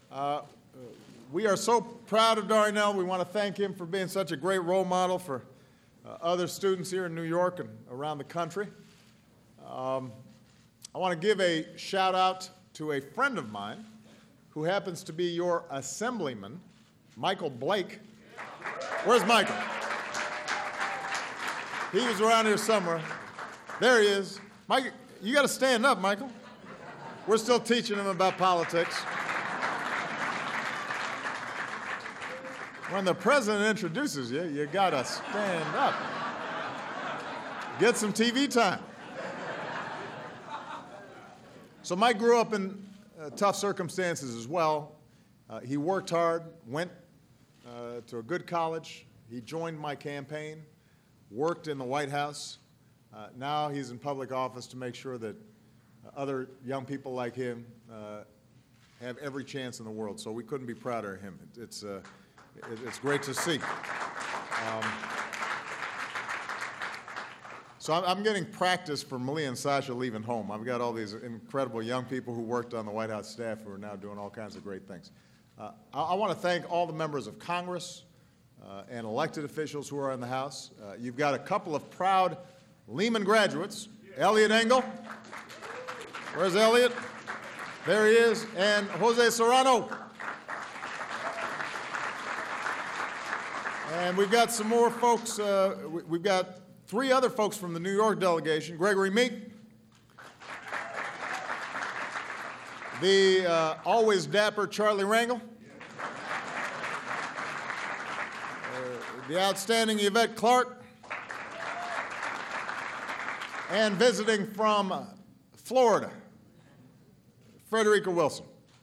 Uh, we are so proud of Darnell. We want to thank him for being such a great role model for other students here in New York and around the country. I want to give a shout out to a friend of mine who happens to be your assemblyman, Michael Blake. Where's Michael? He was around here somewhere. There he is. Mike, you got to stand up, Michael. We're still teaching him about politics. When the president introduces you, you got to stand up. Get some TV time. So Mike grew up in tough circumstances as well. He worked hard, went to a good college. He joined my campaign, worked in the White House. Now he's in public office to make sure that other young people like him have every chance in the world. So we couldn't be prouder of him. It's great to see. So I'm getting practice for Malia and Sasha leaving home. I've got all these incredible young people who worked on the White House staff who are now doing all kinds of great things. I want to thank all the members of Congress and elected officials who are in the House. You've got a couple of proud Lehman graduates, Eliot Engel. Where's Eliot? There he is. And Jose Serrano. And we've got some more folks. We've got three other folks from the New York delegation. Gregory Meek, the always dapper Charlie Rangel, the outstanding Yvette Clarke, and visiting from Florida, Frederica Wilson.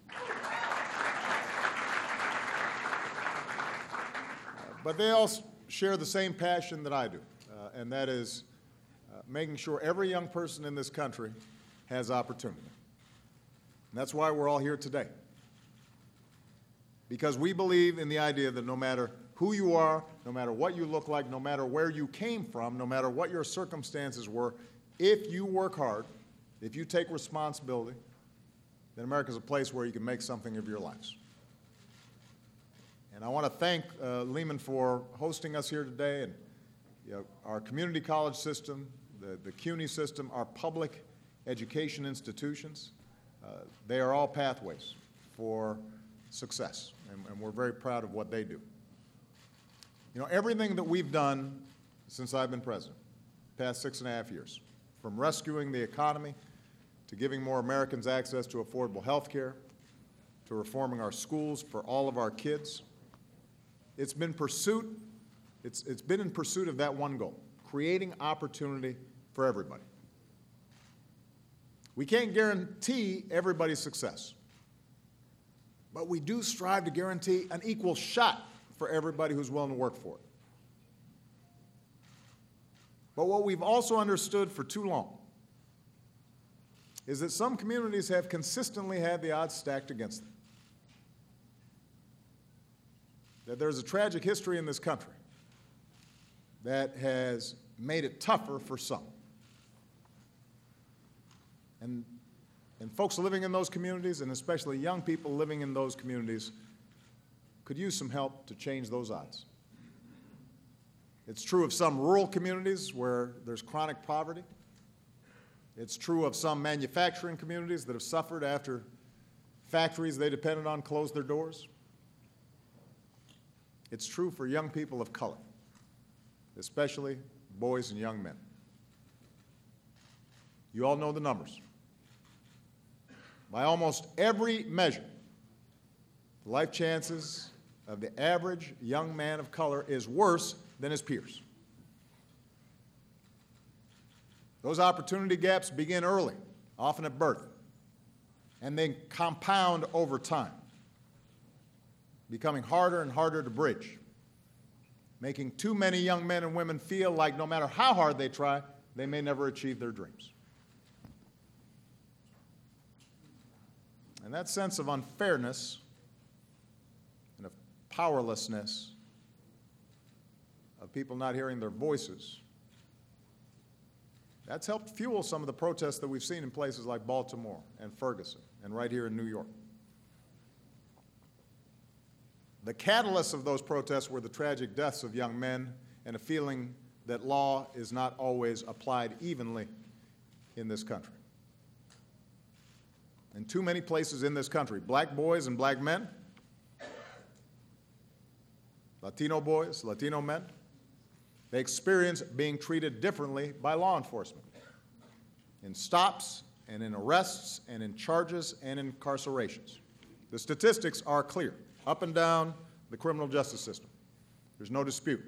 But they all share the same passion that I do, and that is making sure every young person in this country has opportunity. And that's why we're all here today. Because we believe in the idea that no matter who you are, no matter what you look like, no matter where you came from, no matter what your circumstances were, if you work hard, if you take responsibility, then America's a place where you can make something of your lives. And I want to thank Lehman for hosting us here today, and our community college system, the CUNY system, our public education institutions. They are all pathways for success, and we're very proud of what they do. You know, everything that we've done since I've been president, past 6.5 years, from rescuing the economy to giving more Americans access to affordable health care, to reforming our schools for all of our kids, it's been in pursuit of that one goal, creating opportunity for everybody. We can't guarantee everybody's success, but we do strive to guarantee an equal shot for everybody who's willing to work for it. But what we've also understood for too long is that some communities have consistently had the odds stacked against them. That there's a tragic history in this country that has made it tougher for some. And folks living in those communities, and especially young people living in those communities, could use some help to change those odds. It's true of some rural communities where there's chronic poverty. It's true of some manufacturing communities that have suffered after factories they depended on closed their doors. It's true for young people of color, especially boys and young men. You all know the numbers. By almost every measure, the life chances of the average young man of color is worse than his peers. Those opportunity gaps begin early, often at birth, and then compound over time, becoming harder and harder to bridge, making too many young men and women feel like no matter how hard they try, they may never achieve their dreams. And that sense of unfairness and of powerlessness, of people not hearing their voices, that's helped fuel some of the protests that we've seen in places like Baltimore and Ferguson and right here in New York. The catalysts of those protests were the tragic deaths of young men and a feeling that law is not always applied evenly in this country. In too many places in this country, black boys and black men, Latino boys, Latino men, they experience being treated differently by law enforcement in stops and in arrests and in charges and incarcerations. The statistics are clear, up and down the criminal justice system. There's no dispute.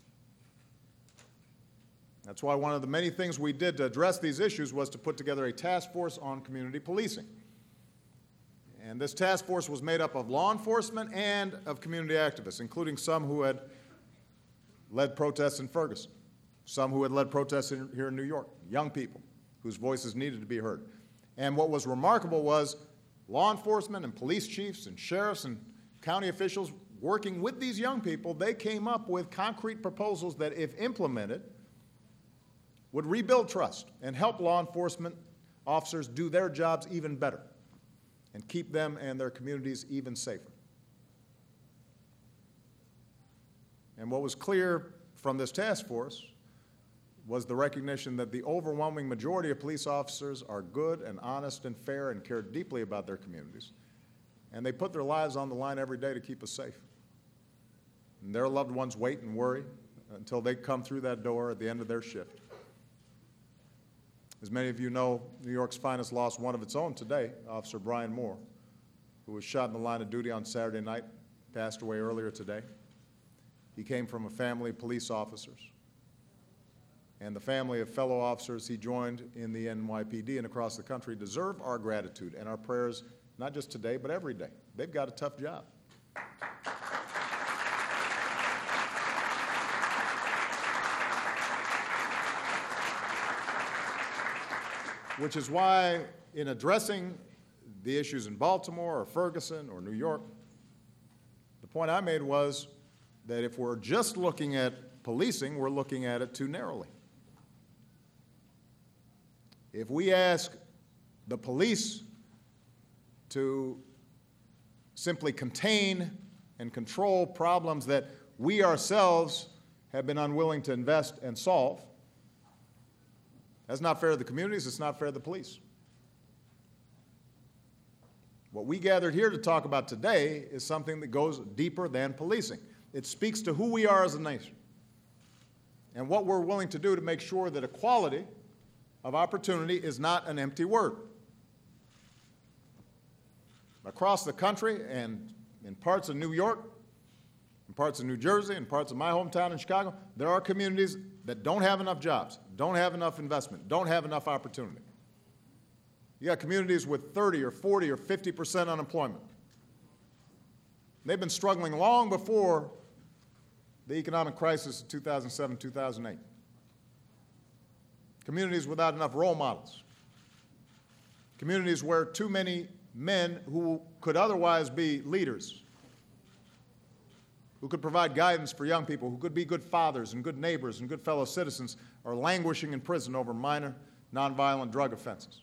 That's why one of the many things we did to address these issues was to put together a task force on community policing. And this task force was made up of law enforcement and of community activists, including some who had led protests in Ferguson, some who had led protests here in New York, young people whose voices needed to be heard. And what was remarkable was law enforcement and police chiefs and sheriffs and county officials working with these young people, they came up with concrete proposals that, if implemented, would rebuild trust and help law enforcement officers do their jobs even better and keep them and their communities even safer. And what was clear from this task force was the recognition that the overwhelming majority of police officers are good and honest and fair and care deeply about their communities. And they put their lives on the line every day to keep us safe. And their loved ones wait and worry until they come through that door at the end of their shift. As many of you know, New York's finest lost one of its own today, Officer Brian Moore, who was shot in the line of duty on Saturday night, passed away earlier today. He came from a family of police officers. And the family of fellow officers he joined in the NYPD and across the country deserve our gratitude and our prayers, not just today, but every day. They've got a tough job. Which is why, in addressing the issues in Baltimore or Ferguson or New York, the point I made was that if we're just looking at policing, we're looking at it too narrowly. If we ask the police to simply contain and control problems that we ourselves have been unwilling to invest and solve, that's not fair to the communities, it's not fair to the police. What we gathered here to talk about today is something that goes deeper than policing. It speaks to who we are as a nation and what we're willing to do to make sure that equality of opportunity is not an empty word. Across the country and in parts of New York, in parts of New Jersey, in parts of my hometown in Chicago, there are communities that don't have enough jobs, don't have enough investment, don't have enough opportunity. You got communities with 30 or 40 or 50% unemployment. They've been struggling long before the economic crisis of 2007, 2008. Communities without enough role models. Communities where too many men who could otherwise be leaders, who could provide guidance for young people, who could be good fathers and good neighbors and good fellow citizens, are languishing in prison over minor, nonviolent drug offenses.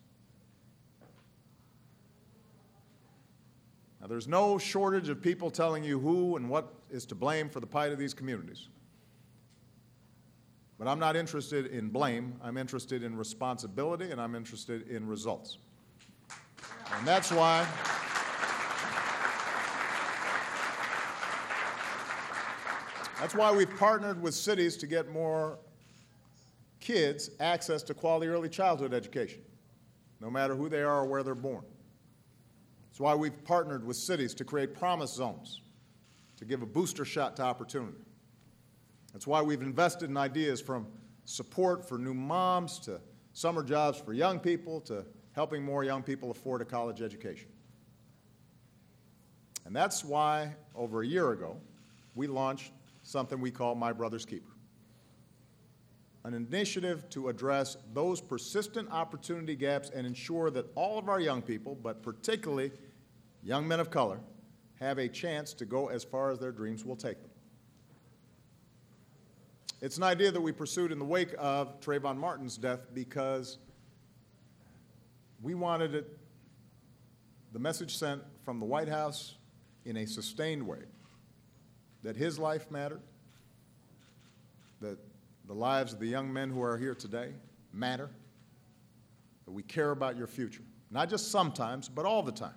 Now, there's no shortage of people telling you who and what is to blame for the plight of these communities. But I'm not interested in blame. I'm interested in responsibility, and I'm interested in results. And that's why we've partnered with cities to get more kids access to quality early childhood education, no matter who they are or where they're born. That's why we've partnered with cities to create promise zones, to give a booster shot to opportunity. That's why we've invested in ideas from support for new moms to summer jobs for young people to helping more young people afford a college education. And that's why, over a year ago, we launched something we call My Brother's Keeper, an initiative to address those persistent opportunity gaps and ensure that all of our young people, but particularly young men of color, have a chance to go as far as their dreams will take them. It's an idea that we pursued in the wake of Trayvon Martin's death because we wanted it, the message sent from the White House in a sustained way that his life mattered, that the lives of the young men who are here today matter, that we care about your future, not just sometimes, but all the time.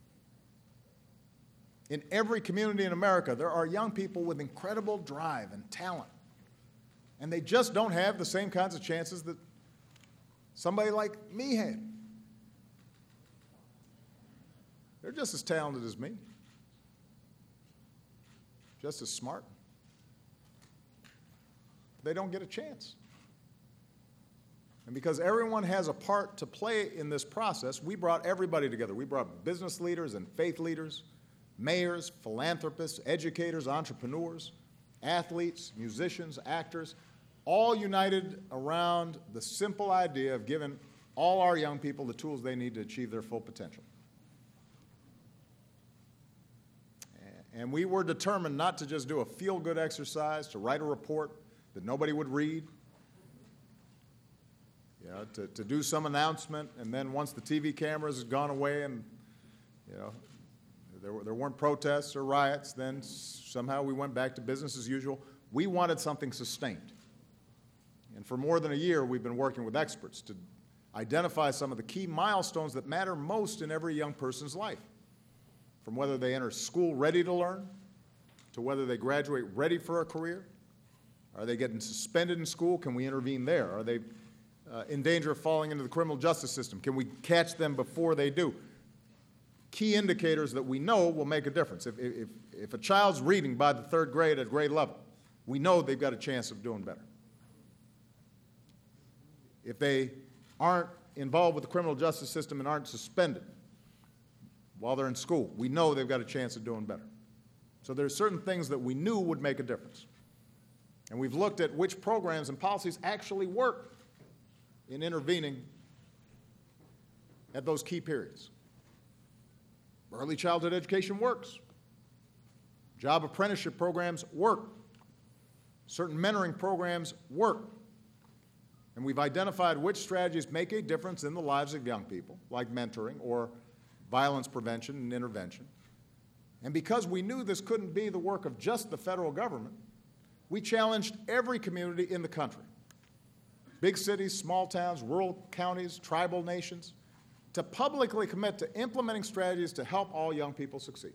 In every community in America, there are young people with incredible drive and talent, and they just don't have the same kinds of chances that somebody like me had. They're just as talented as me, just as smart. They don't get a chance. And because everyone has a part to play in this process, we brought everybody together. We brought business leaders and faith leaders, mayors, philanthropists, educators, entrepreneurs, athletes, musicians, actors, all united around the simple idea of giving all our young people the tools they need to achieve their full potential. And we were determined not to just do a feel-good exercise, to write a report that nobody would read, you know, to do some announcement, and then once the TV cameras had gone away and, you know, there weren't protests or riots, then somehow we went back to business as usual. We wanted something sustained. And for more than a year, we've been working with experts to identify some of the key milestones that matter most in every young person's life, from whether they enter school ready to learn, to whether they graduate ready for a career. Are they getting suspended in school? Can we intervene there? Are they in danger of falling into the criminal justice system? Can we catch them before they do? Key indicators that we know will make a difference. If a child's reading by the third grade at grade level, we know they've got a chance of doing better. If they aren't involved with the criminal justice system and aren't suspended while they're in school, we know they've got a chance of doing better. So there's certain things that we knew would make a difference. And we've looked at which programs and policies actually work in intervening at those key periods. Early childhood education works. Job apprenticeship programs work. Certain mentoring programs work. And we've identified which strategies make a difference in the lives of young people, like mentoring or violence prevention and intervention. And because we knew this couldn't be the work of just the federal government, we challenged every community in the country, big cities, small towns, rural counties, tribal nations, to publicly commit to implementing strategies to help all young people succeed.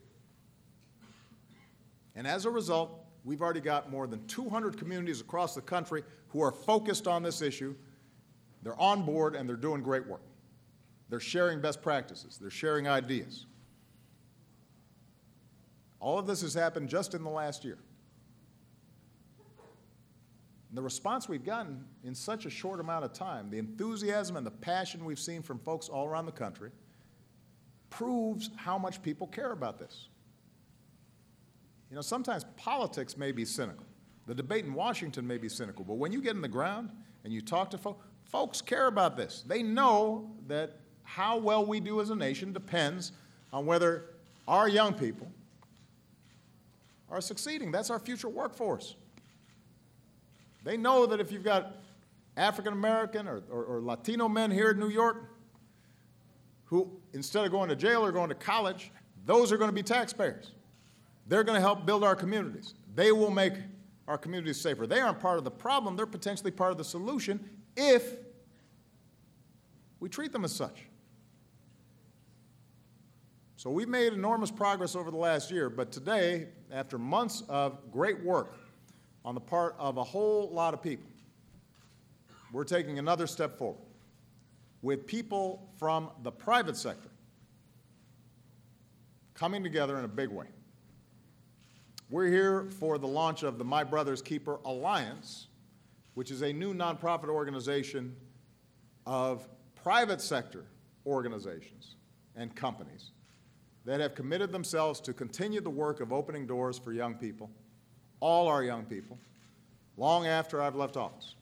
And as a result, we've already got more than 200 communities across the country who are focused on this issue. They're on board and they're doing great work. They're sharing best practices. They're sharing ideas. All of this has happened just in the last year. And the response we've gotten in such a short amount of time, the enthusiasm and the passion we've seen from folks all around the country, proves how much people care about this. You know, sometimes politics may be cynical. The debate in Washington may be cynical, but when you get in the ground and you talk to folks, folks care about this. They know that how well we do as a nation depends on whether our young people are succeeding. That's our future workforce. They know that if you've got African American or Latino men here in New York who, instead of going to jail or going to college, those are going to be taxpayers. They're going to help build our communities. They will make our communities safer. They aren't part of the problem. They're potentially part of the solution if we treat them as such. So we've made enormous progress over the last year, but today, after months of great work on the part of a whole lot of people, we're taking another step forward with people from the private sector coming together in a big way. We're here for the launch of the My Brother's Keeper Alliance, which is a new nonprofit organization of private sector organizations and companies that have committed themselves to continue the work of opening doors for young people, all our young people, long after I've left office.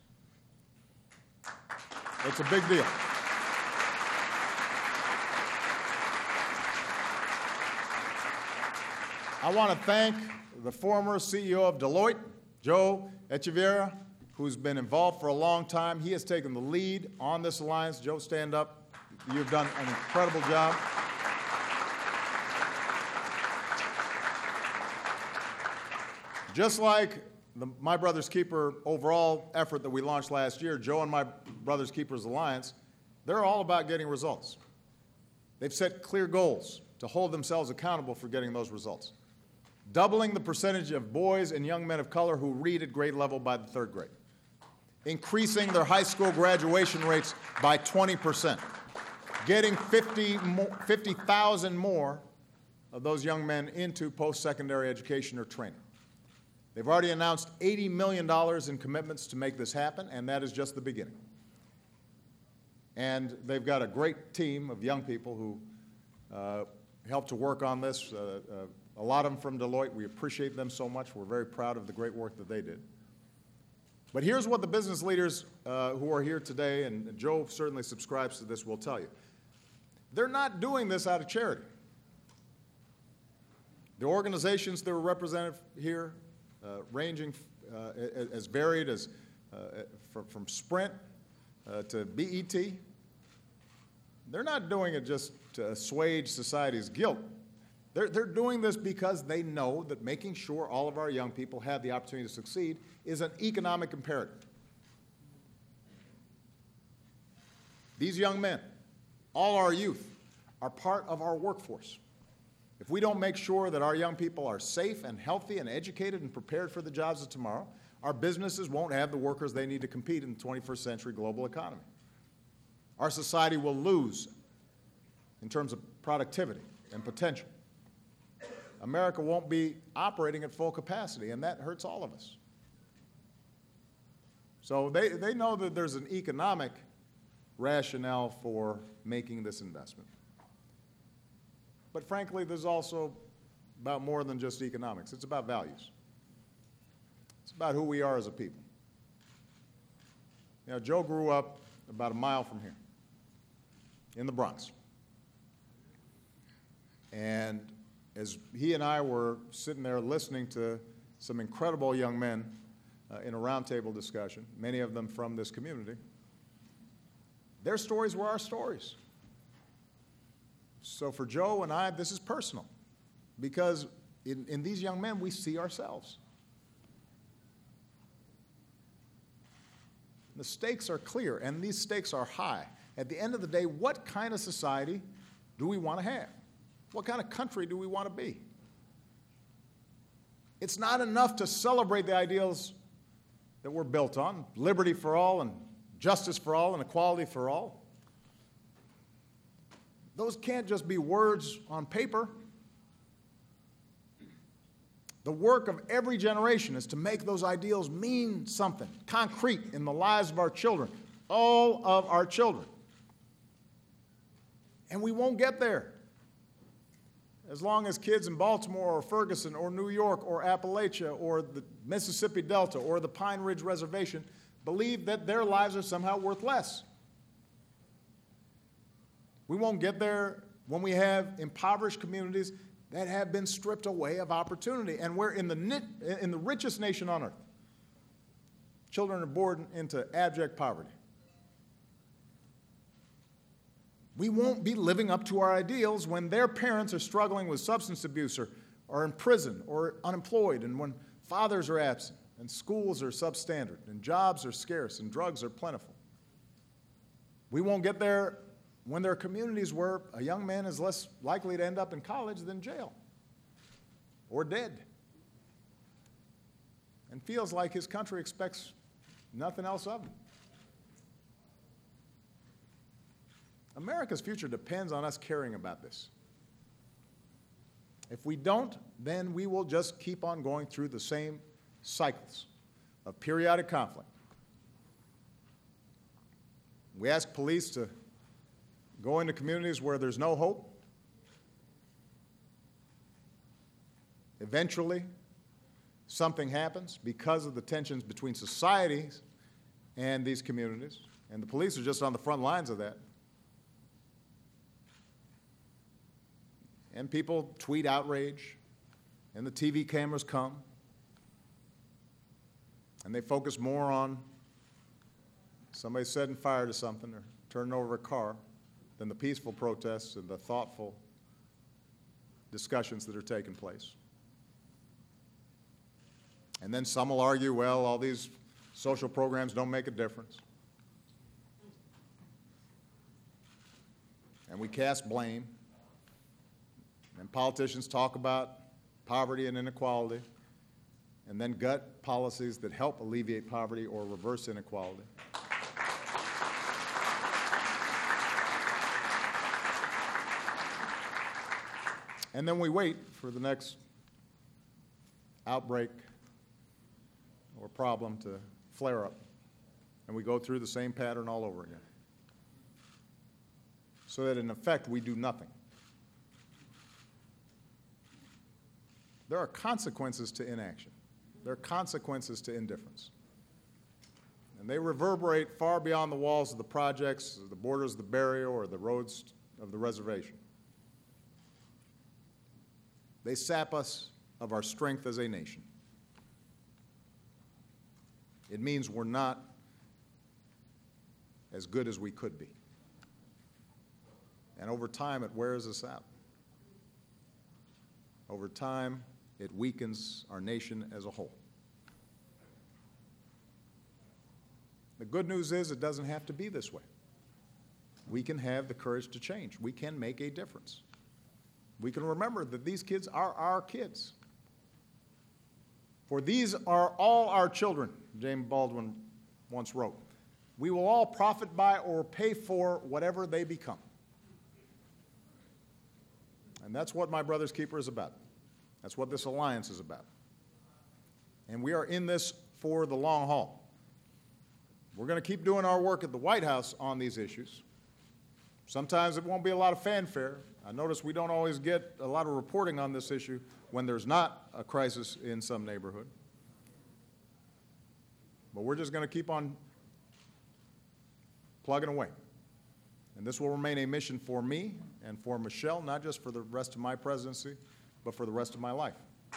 It's a big deal. I want to thank the former CEO of Deloitte, Joe Echeverria, who's been involved for a long time. He has taken the lead on this alliance. Joe, stand up. You've done an incredible job. Just like the My Brother's Keeper overall effort that we launched last year, Joe and My Brother's Keepers Alliance, they're all about getting results. They've set clear goals to hold themselves accountable for getting those results. Doubling the percentage of boys and young men of color who read at grade level by the third grade. Increasing their high school graduation rates by 20%. Getting 50,000 more of those young men into post-secondary education or training. They've already announced $80 million in commitments to make this happen, and that is just the beginning. And they've got a great team of young people who helped to work on this. A lot of them from Deloitte. We appreciate them so much. We're very proud of the great work that they did. But here's what the business leaders who are here today, and Joe certainly subscribes to this, will tell you. They're not doing this out of charity. The organizations that were represented here, ranging as varied as from Sprint to BET, they're not doing it just to assuage society's guilt. They're doing this because they know that making sure all of our young people have the opportunity to succeed is an economic imperative. These young men, all our youth, are part of our workforce. If we don't make sure that our young people are safe and healthy and educated and prepared for the jobs of tomorrow, our businesses won't have the workers they need to compete in the 21st century global economy. Our society will lose in terms of productivity and potential. America won't be operating at full capacity, and that hurts all of us. So they know that there's an economic rationale for making this investment. But frankly, there's also about more than just economics. It's about values. It's about who we are as a people. You know, Joe grew up about a mile from here, in the Bronx. And as he and I were sitting there listening to some incredible young men in a roundtable discussion, many of them from this community, their stories were our stories. So for Joe and I, this is personal, because in these young men, we see ourselves. The stakes are clear, and these stakes are high. At the end of the day, what kind of society do we want to have? What kind of country do we want to be? It's not enough to celebrate the ideals that we're built on, liberty for all and justice for all and equality for all. Those can't just be words on paper. The work of every generation is to make those ideals mean something concrete in the lives of our children, all of our children. And we won't get there as long as kids in Baltimore or Ferguson or New York or Appalachia or the Mississippi Delta or the Pine Ridge Reservation believe that their lives are somehow worth less. We won't get there when we have impoverished communities that have been stripped away of opportunity. And we're in the richest nation on earth. Children are born into abject poverty. We won't be living up to our ideals when their parents are struggling with substance abuse or in prison or unemployed, and when fathers are absent and schools are substandard and jobs are scarce and drugs are plentiful. We won't get there when there are communities where a young man is less likely to end up in college than jail or dead and feels like his country expects nothing else of him. America's future depends on us caring about this. If we don't, then we will just keep on going through the same cycles of periodic conflict. We ask police to go into communities where there's no hope. Eventually, something happens because of the tensions between societies and these communities, and the police are just on the front lines of that. And people tweet outrage, and the TV cameras come, and they focus more on somebody setting fire to something or turning over a car than the peaceful protests and the thoughtful discussions that are taking place. And then some will argue, well, all these social programs don't make a difference. And we cast blame. And politicians talk about poverty and inequality, and then gut policies that help alleviate poverty or reverse inequality. And then we wait for the next outbreak or problem to flare up, and we go through the same pattern all over again. So that in effect, we do nothing. There are consequences to inaction. There are consequences to indifference. And they reverberate far beyond the walls of the projects, the borders of the barrio, or the roads of the reservation. They sap us of our strength as a nation. It means we're not as good as we could be. And over time, it wears us out. Over time, it weakens our nation as a whole. The good news is it doesn't have to be this way. We can have the courage to change. We can make a difference. We can remember that these kids are our kids. For these are all our children, James Baldwin once wrote. We will all profit by or pay for whatever they become. And that's what My Brother's Keeper is about. That's what this alliance is about. And we are in this for the long haul. We're going to keep doing our work at the White House on these issues. Sometimes it won't be a lot of fanfare. I notice we don't always get a lot of reporting on this issue when there's not a crisis in some neighborhood. But we're just going to keep on plugging away. And this will remain a mission for me and for Michelle, not just for the rest of my presidency, but for the rest of my life.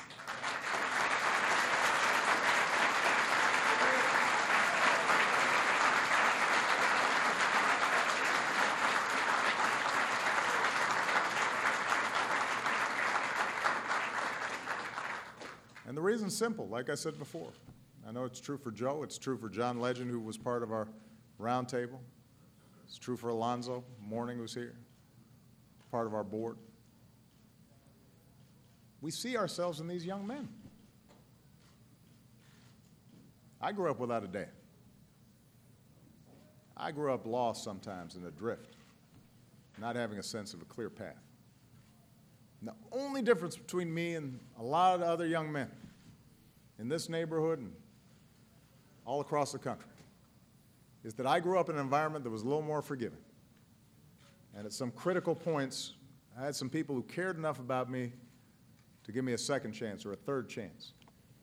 And the reason's simple, like I said before. I know it's true for Joe, it's true for John Legend, who was part of our roundtable. It's true for Alonzo Mourning, who's here, part of our board. We see ourselves in these young men. I grew up without a dad. I grew up lost sometimes in adrift, not having a sense of a clear path. And the only difference between me and a lot of other young men in this neighborhood and all across the country is that I grew up in an environment that was a little more forgiving. And at some critical points, I had some people who cared enough about me to give me a second chance or a third chance,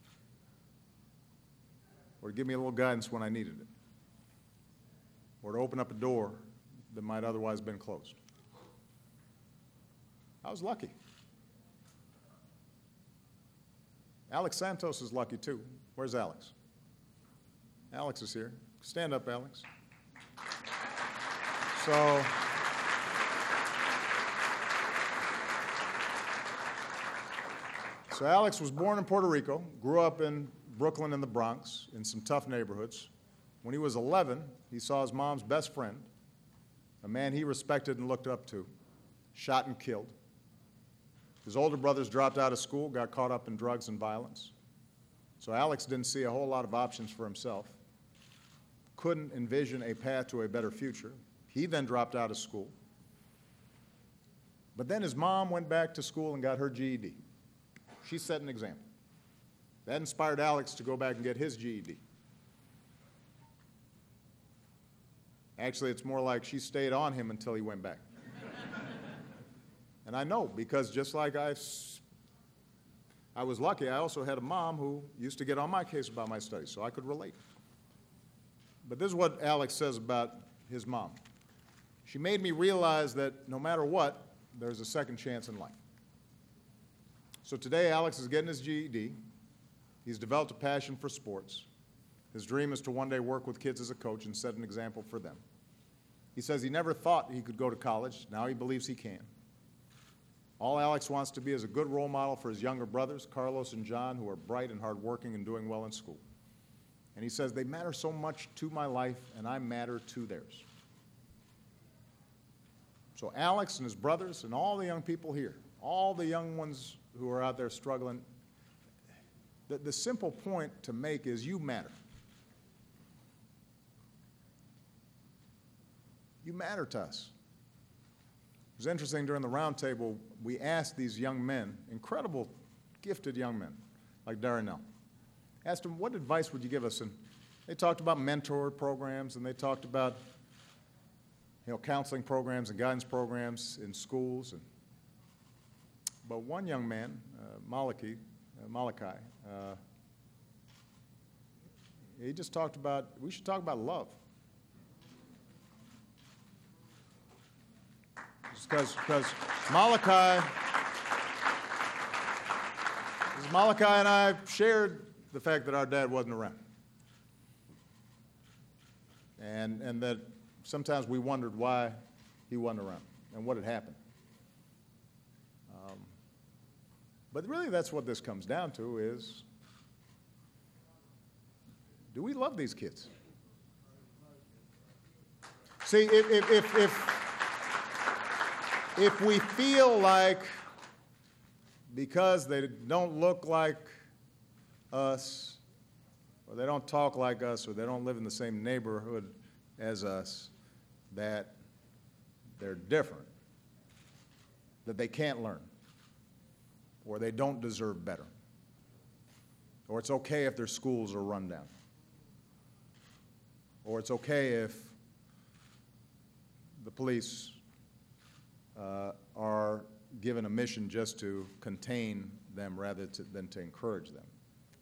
or to give me a little guidance when I needed it, or to open up a door that might otherwise have been closed. I was lucky. Alex Santos is lucky too. Where's Alex? Alex is here. Stand up, Alex. So Alex was born in Puerto Rico, grew up in Brooklyn and the Bronx, in some tough neighborhoods. When he was 11, he saw his mom's best friend, a man he respected and looked up to, shot and killed. His older brothers dropped out of school, got caught up in drugs and violence. So Alex didn't see a whole lot of options for himself, couldn't envision a path to a better future. He then dropped out of school. But then his mom went back to school and got her GED. She set an example. That inspired Alex to go back and get his GED. Actually, it's more like she stayed on him until he went back. And I know, because just like I was lucky, I also had a mom who used to get on my case about my studies, so I could relate. But this is what Alex says about his mom. She made me realize that no matter what, there's a second chance in life. So today, Alex is getting his GED. He's developed a passion for sports. His dream is to one day work with kids as a coach and set an example for them. He says he never thought he could go to college. Now he believes he can. All Alex wants to be is a good role model for his younger brothers, Carlos and John, who are bright and hardworking and doing well in school. And he says, they matter so much to my life, and I matter to theirs. So Alex and his brothers and all the young people here, all the young ones who are out there struggling, the simple point to make is you matter. You matter to us. It was interesting during the roundtable, we asked these young men, incredible, gifted young men, like Darnell, asked them, what advice would you give us? And they talked about mentor programs, and they talked about counseling programs and guidance programs in schools. But one young man, Malachi, he just talked about, we should talk about love. Because Malachi and I shared the fact that our dad wasn't around. And that sometimes we wondered why he wasn't around and what had happened. But really that's what this comes down to is, do we love these kids? See, if we feel like because they don't look like us, or they don't talk like us, or they don't live in the same neighborhood as us, that they're different, that they can't learn, or they don't deserve better, or it's okay if their schools are run down, or it's okay if the police are given a mission just to contain them rather than to encourage them,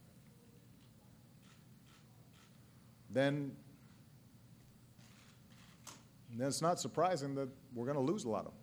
then it's not surprising that we're going to lose a lot of them.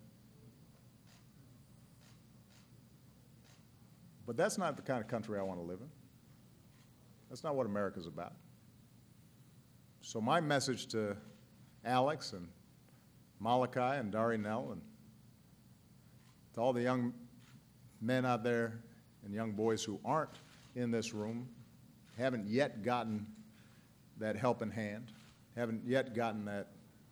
But that's not the kind of country I want to live in. That's not what America's about. So my message to Alex and Malachi and Darnell and to all the young men out there and young boys who aren't in this room, haven't yet gotten that helping hand, haven't yet gotten that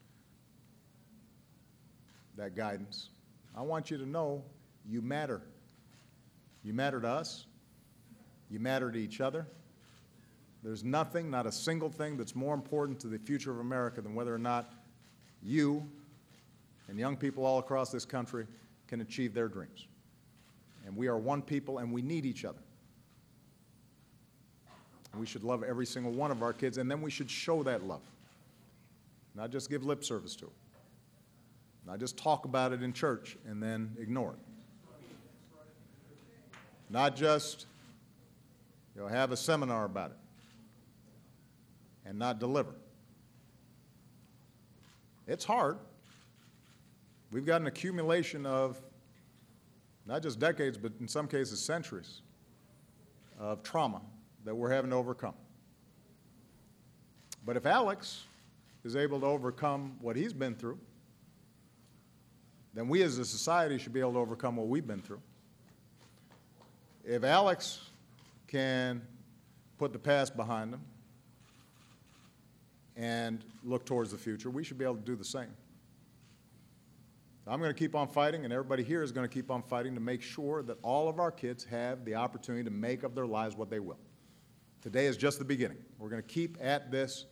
guidance, I want you to know you matter. You matter to us. You matter to each other. There's nothing, not a single thing that's more important to the future of America than whether or not you and young people all across this country can achieve their dreams. And we are one people, and we need each other. We should love every single one of our kids, and then we should show that love. Not just give lip service to it. Not just talk about it in church and then ignore it. Not just have a seminar about it and not deliver. It's hard. We've got an accumulation of not just decades, but in some cases centuries of trauma that we're having to overcome. But if Alex is able to overcome what he's been through, then we as a society should be able to overcome what we've been through. If Alex can put the past behind him and look towards the future, we should be able to do the same. I'm going to keep on fighting, and everybody here is going to keep on fighting to make sure that all of our kids have the opportunity to make of their lives what they will. Today is just the beginning. We're going to keep at this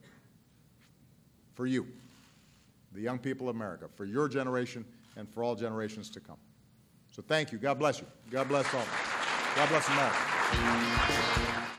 for you, the young people of America, for your generation and for all generations to come. So thank you. God bless you. God bless all of us. God bless America.